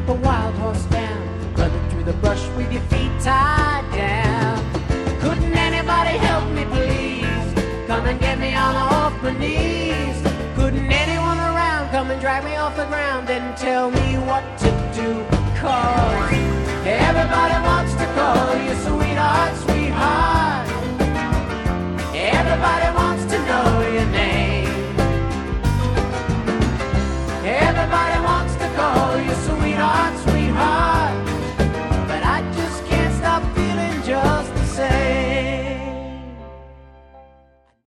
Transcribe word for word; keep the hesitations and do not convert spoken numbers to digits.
a wild horse down, running through the brush with your feet tied down. Couldn't anybody help me, please? Come and get me on off my knees. Couldn't anyone around come and drag me off the ground and tell me what to do? Cause everybody wants to call you sweetheart, sweetheart. Everybody wants to know your name. Everybody wants to call you sweetheart, sweetheart.